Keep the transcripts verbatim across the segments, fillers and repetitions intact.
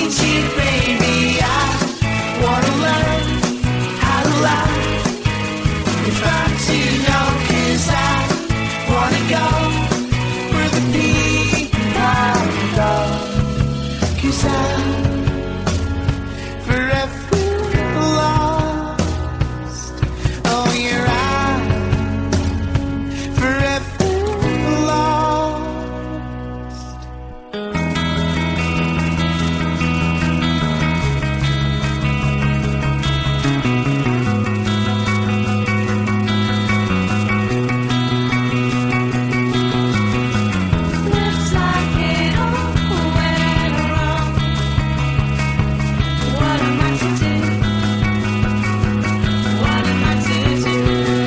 change you, baby. I wanna learn how to lie. If I'm to know, 'cause I wanna go where the people go. 'Cause I'm forever lost. Oh, you're right. Forever lost. Looks like it all went wrong. What am I to do? What am I to do?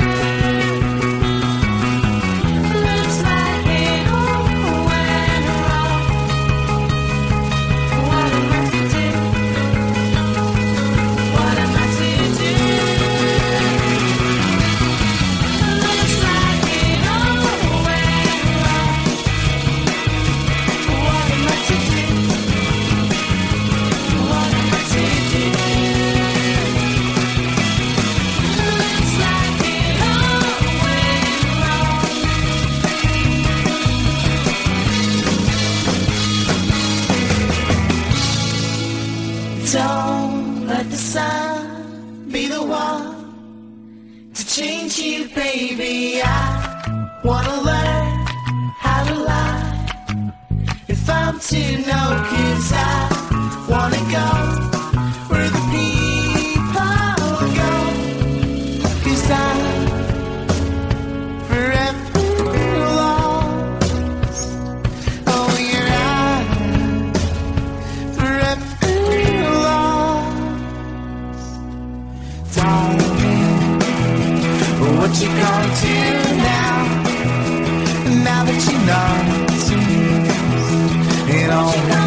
Looks like it all went wrong. What am I to do? What am I to do? Looks like it all went wrong. What am I to do? What am I to do? Looks like it all went wrong. Don't let the sun be the one to change you, baby. I wanna learn how to lie. If I'm to know, 'cause I wanna go where the people go. 'Cause I'm forever lost. Oh, you're right. Forever lost. Darling, what you gonna do now? Now that you know it all.